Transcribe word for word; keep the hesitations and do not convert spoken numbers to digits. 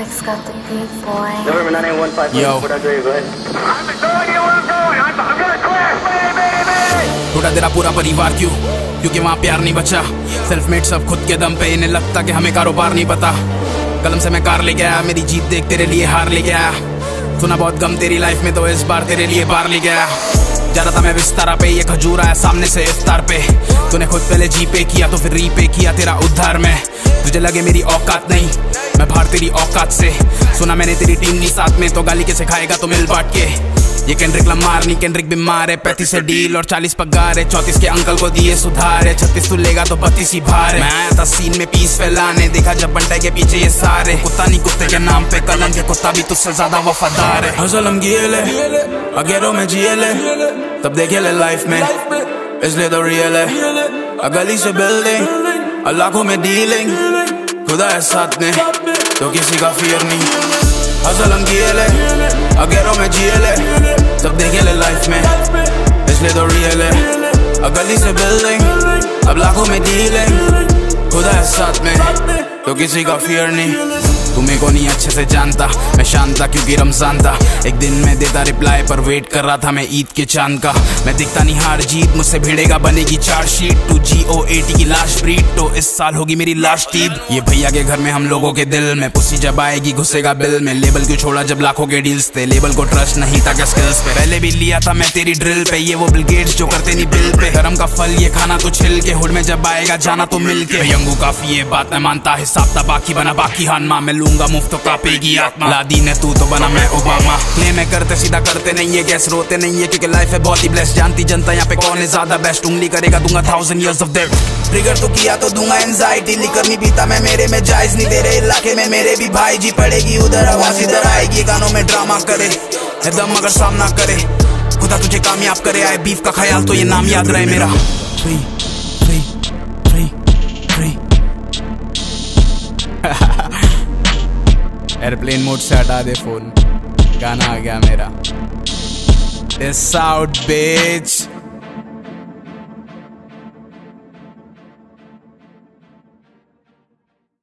Flex got the big boy. November nine eight one five. Yo. Go ahead. I'm telling you where I'm going. I'm, I'm gonna crash. Baby, baby, baby. टूटा तेरा पूरा परिवार क्यों? क्योंकि वहाँ प्यार नहीं बचा। सेल्फ मेड सब खुद के दम पे, इन्हें लगता कि हमें कारोबार नहीं पता। कलम से मैं कार ले गया, मेरी जीत देख तेरे लिए हार ले गया। सुना बहुत गम तेरी लाइफ में, तो इस बार तेरे लिए बार ले गया। जा रहा था मैं बिस्तारा पे, ये खजूर आया सामने से इफ्तार पे। तूने खुद पहले जी पे किया तो फिर रीपे किया तेरा उद्धार में। तुझे लगे मेरी औकात नहीं, मैं बाहर तेरी औकात से। सुना मैंने तेरी टीम नहीं साथ में, तो गाली कैसे खाएगा तो मिल बांट के। ये केंड्रिक लमार नहीं, केंड्रिक बीमार है। पैंतीस से डील और चालीस पगार है। चौतीस के अंकल को दिए सुधार है। छत्तीस तू लेगा तो बत्तीस ही भार है। मैं आया था सीन में पीस फैलाने, देखा जब बंटे के पीछे ये सारे। कुत्ता नहीं कुत्ते के नाम पे कलंक के, कुत्ता भी तुझसे ज्यादा वफादार है। हसल हम गिले अगेरों में जियले, तब देखे ले लाइफ में, इसलिए तो रियल है। अगली से बिल्डिंग, लाखों में डीलिंग, खुदा है साथ में तो किसी का फियर नहीं। हसल हम गिले अगेरों में जियले, तब देखे ले लाइफ में, इसलिए तो रियल है। अगली से बिल्डिंग, अब लाखों में डीलिंग, खुदा है साथ में तो किसी का फियर नहीं। तुम्हें को नहीं अच्छे से जानता, मैं शांत था क्योंकि रमजान था। एक दिन मैं देता रिप्लाई पर वेट कर रहा था मैं ईद के चांद का। मैं दिखता नहीं हार जीत, मुझसे भिड़ेगा बनेगी चार्जशीट। टू जी ओ ए टी की लाश ब्रीड, तो इस साल होगी मेरी लास्ट ईद। ये भैया के घर में हम लोगों के दिल में, पुसी जब आएगी घुसेगा बिल में। लेबल क्यों छोड़ा जब लाखों के डील्स थे, लेबल को ट्रस्ट नहीं था क्या स्किल्स पे। पहले भी लिया था मैं तेरी ड्रिल पे, ये वो बिल गेट्स जो करते नहीं बिल पे। धर्म का फल ये खाना तो छिल के, हुड में जब आएगा जाना तो मिल के। यंगू काफी ये बात मैं मानता, हिसाब था बाकी बना बाकी हानमा। मैं लूंगा मुफ्त तो कापेगी आत्मा, लादी ने तू तो बना मैं ओबामा। क्लेम में करते सीधा करते नहीं है, गैस रोते नहीं है क्योंकि लाइफ है बहुत ही ब्लेस्ड। जानती जनता यहाँ पे कौन है ज्यादा बेस्ट, उंगली करेगा दूंगा thousand years of date. Trigger तो किया तो दूंगा एंजाइटी, लिकर नहीं पीता मैं मेरे में जायज नहीं। तेरे इलाके में मेरे भी भाई जी पड़ेगी उधर, आवाज इधर आएगी। गानों में ड्रामा करे दम अगर सामना करे, खुदा तुझे कामयाब करे। आए बीफ का ख्याल तो ये नाम याद रहे मेरा। Free free free free airplane mode से हटा दे फोन, गाना आ गया मेरा। It's out bitch।